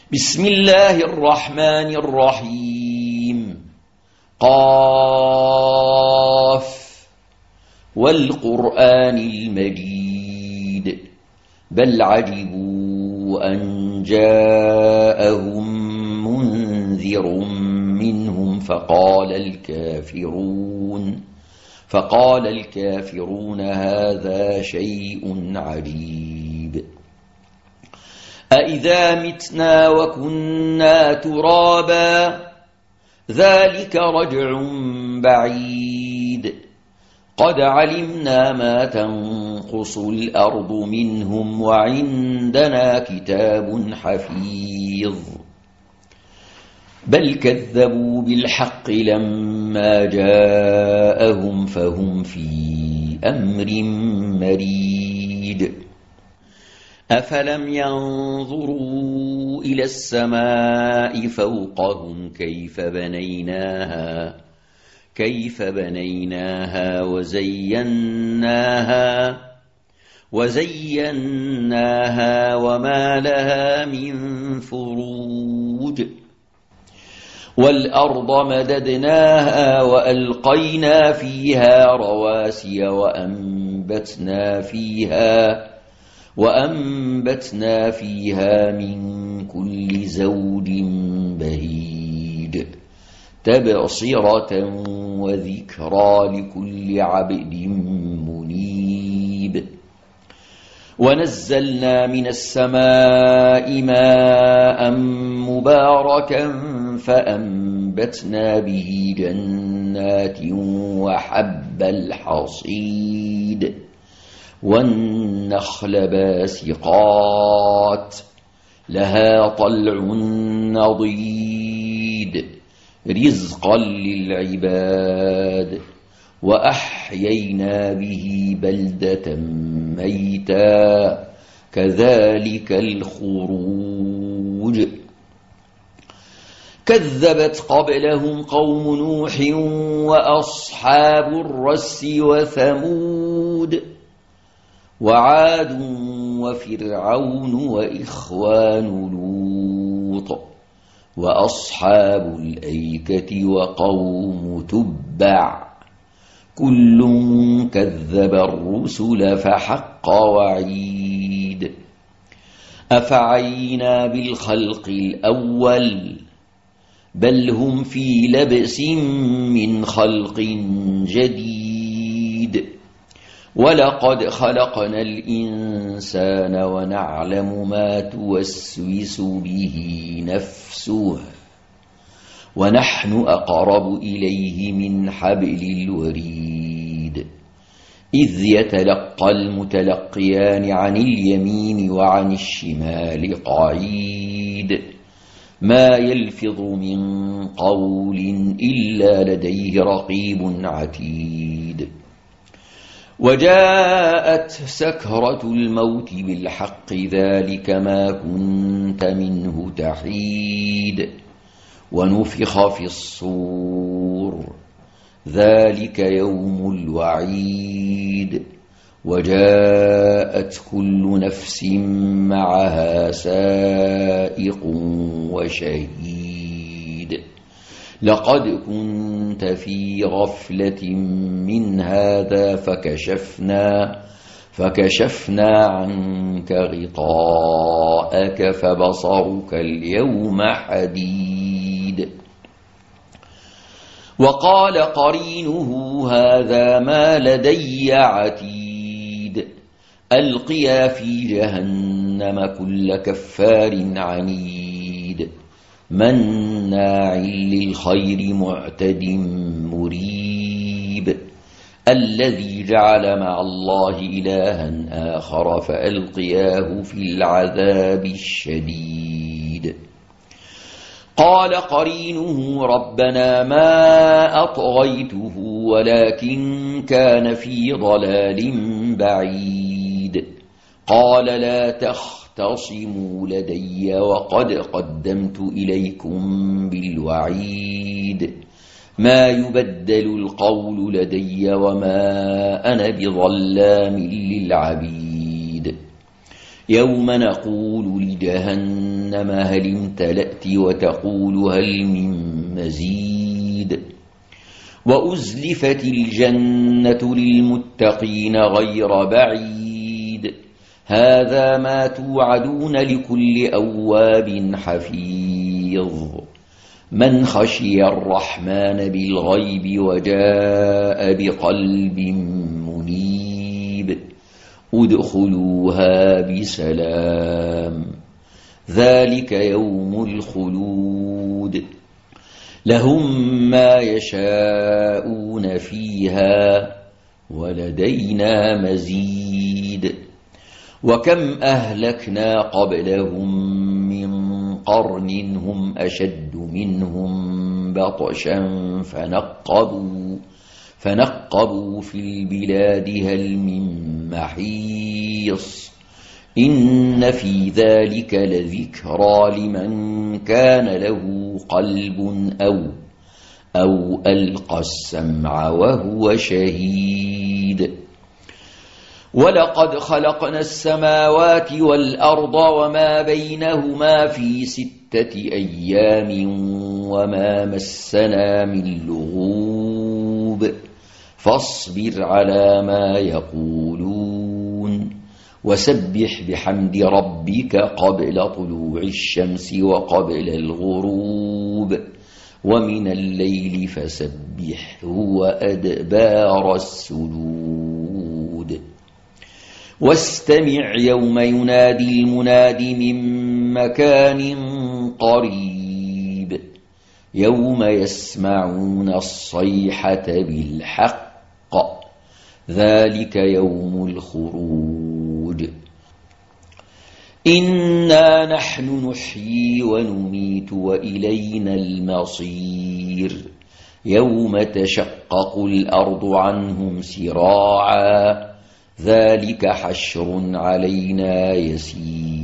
بسم الله الرحمن الرحيم. قاف والقرآن المجيد بل عجبوا أن جاءهم منذر منهم فقال الكافرون هذا شيء عجيب. أإذا متنا وكنا ترابا ذلك رجع بعيد قد علمنا ما تنقص الأرض منهم وعندنا كتاب حفيظ بل كذبوا بالحق لما جاءهم فهم في أمر مريد. أفلم ينظروا إلى السماء فوقهم كيف بنيناها وزيناها وما لها من فروج والأرض مددناها وألقينا فيها رواسي وأنبتنا فيها من كل زوج بهيج تبصرة وذكرى لكل عبد منيب. ونزلنا من السماء ماء مباركا فأنبتنا به جنات وحب الحصيد والنخل باسقات لها طلع نضيد رزقا للعباد وأحيينا به بلدة ميتا كذلك الخروج. كذبت قبلهم قوم نوح وأصحاب الرس وثمود وعاد وفرعون وإخوان لوط وأصحاب الأيكة وقوم تبع كل كذب الرسل فحق وعيد. أفعينا بالخلق الأول بل هم في لبس من خلق جديد. ولقد خلقنا الإنسان ونعلم ما توسوس به نفسه ونحن أقرب إليه من حبل الوريد. إذ يتلقى المتلقيان عن اليمين وعن الشمال قعيد ما يلفظ من قول إلا لديه رقيب عتيد. وجاءت سكرة الموت بالحق ذلك ما كنت منه تحيد ونفخ في الصور ذلك يوم الوعيد. وجاءت كل نفس معها سائق وشهيد. لقد كنت في غفلة من هذا فكشفنا عنك غطاءك فبصرك اليوم حديد. وقال قرينه هذا ما لدي عتيد. ألقيا في جهنم كل كفار عنيد مناع للخير معتد مريب. الذي جعل مع الله إلها آخر فألقياه في العذاب الشديد. قال قرينه ربنا ما أطغيته ولكن كان في ضلال بعيد. قال لا تختصموا لدي وقد قدمت إليكم بالوعيد. ما يبدل القول لدي وما أنا بظلام للعبيد. يوم نقول لجهنم جهنم هل امتلأت وتقول هل من مزيد وأزلفت الجنة للمتقين غير بعيد هذا ما توعدون لكل أواب حفيظ من خشي الرحمن بالغيب وجاء بقلب منيب ادخلوها بسلام ذلك يوم الخلود لهم ما يشاءون فيها ولدينا مزيد وكم أهلكنا قبلهم من قرن هم أشد منهم بطشا فنقبوا في البلاد هل من محيص إن في ذلك لذكرى لمن كان له قلب أو ألقى السمع وهو شهيد ولقد خلقنا السماوات والأرض وما بينهما في 6 أيام وما مسنا من لغوب فاصبر على ما يقولون وسبح بحمد ربك قبل طلوع الشمس وقبل الغروب ومن الليل فسبحه وأدبار السجود واستمع يوم ينادي المناد من مكان قريب يوم يسمعون الصيحة بالحق ذلك يوم الخروج إنا نحن نحيي ونميت وإلينا المصير يوم تشقق الأرض عنهم سراعا ذلك حشر علينا يسير